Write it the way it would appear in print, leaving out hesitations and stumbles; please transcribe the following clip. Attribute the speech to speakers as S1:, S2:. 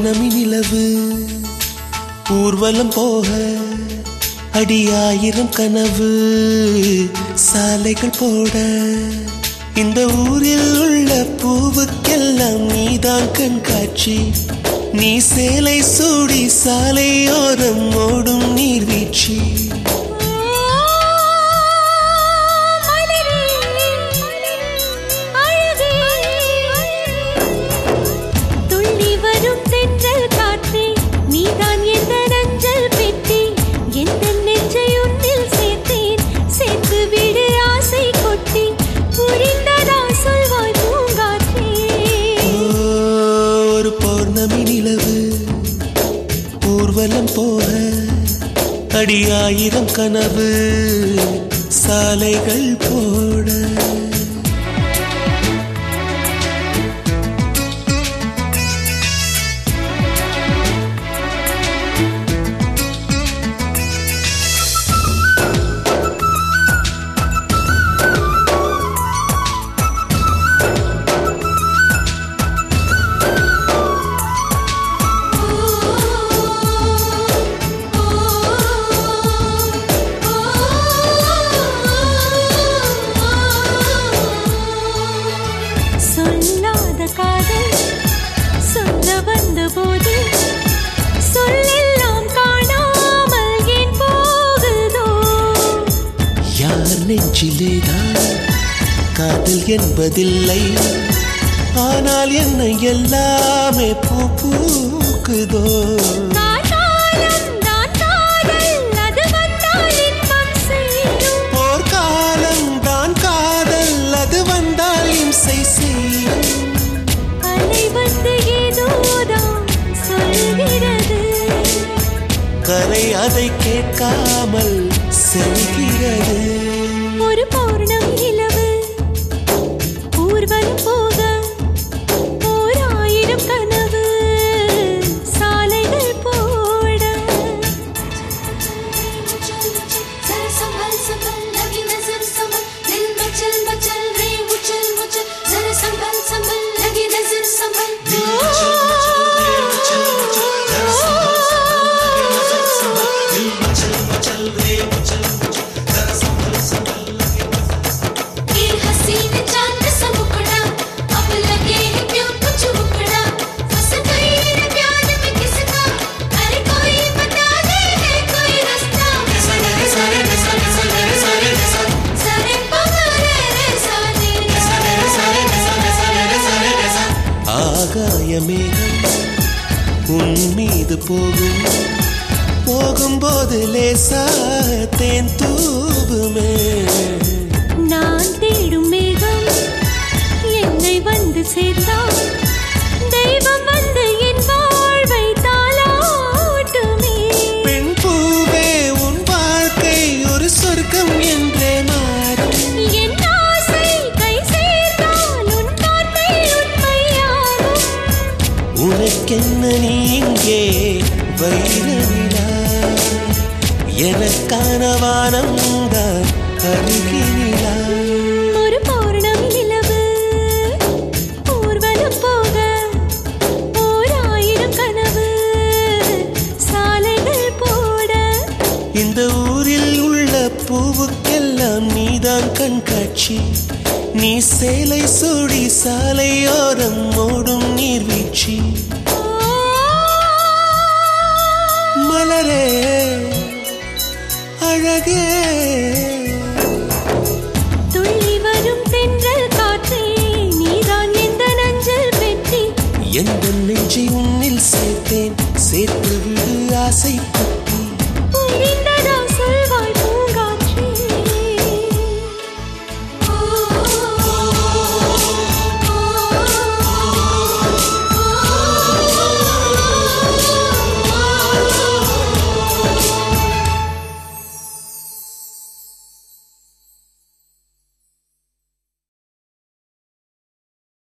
S1: பௌர்ணமி நிலவு ஊர்வலம் போக அடியாயிரம் கனவு சாலைகள் போட இந்த ஊரில் உள்ள பூவுக்கெல்லாம் நீதான் கண்காட்சி நீ சேலை சூடி சாலையோரம் ஓடும் நீர்வீழ்ச்சி ஊர்வலம் போக அடியாயிரம் கனவு சாலைகள் போட நெஞ்சிலேதான் காதல் என்பதில்லை ஆனால் என்னை எல்லாமே பூக்குதோ போர்க்காலம் தான் காதல் அது வந்தால் இம்சை செய்யும் கரை அதை கேட்காமல் செல்கிறது
S2: ஒரு பௌர்ணமி நிலவு ஊர்வலம் போக ஓர் ஆயிரம் கனவு சாலைகள் போட
S1: ஆகாயமேகம் உன் மீது போகும்போது லேசா தேன் தூவுமே
S2: நான் தேடும் மேகம் என்னை வந்து சேர்ந்தால் தெய்வம் வந்து என் வாழ்வை தாளாட்டுமே
S1: பெண் பூவே உன் வாழ்க்கை ஒரு சொர்க்கம் என்றே மாறும்
S2: என் ஆசை கை சேர்ந்தால் உன் வார்த்தை உண்மையாகும்
S1: உனக்கென்ன நீ இங்கே வைரவிழா எனக்கான வானம்தான் அருகினிலா
S2: ஒரு பௌர்ணமி நிலவு ஊர்வலம் போக ஓர் ஆயிரம் கனவு சாலைகள் போட
S1: இந்த ஊரில் உள்ள பூவுக்கெல்லாம் நீதான் கண்காட்சி நீ சேலை சூடி சாலையோரம் ஓடும் நீர்வீழ்ச்சி மலரே அழகே
S2: துள்ளி வரும் தென்றல் காற்றே நீதான் எந்த நஞ்சல் பெட்டி
S1: எந்த நெஞ்சை உன்னில் சேர்த்தேன் சேர்த்து விடு ஆசை